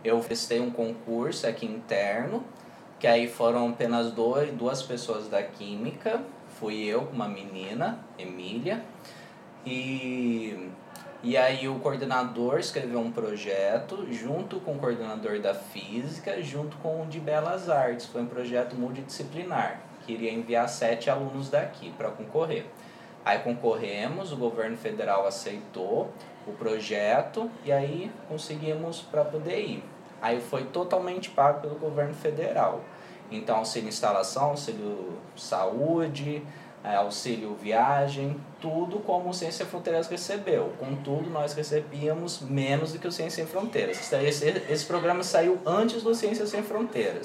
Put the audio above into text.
eu prestei um concurso aqui interno, que aí foram apenas duas pessoas da Química, fui eu com uma menina, Emília, e aí o coordenador escreveu um projeto junto com o coordenador da Física, junto com o de Belas Artes. Foi um projeto multidisciplinar, que iria enviar 7 alunos daqui para concorrer. Aí concorremos, o governo federal aceitou o projeto e aí conseguimos para poder ir. Aí foi totalmente pago pelo governo federal. Então, auxílio instalação, auxílio saúde, auxílio viagem, tudo como o Ciência Sem Fronteiras recebeu. Contudo, nós recebíamos menos do que o Ciência Sem Fronteiras. Esse programa saiu antes do Ciência Sem Fronteiras.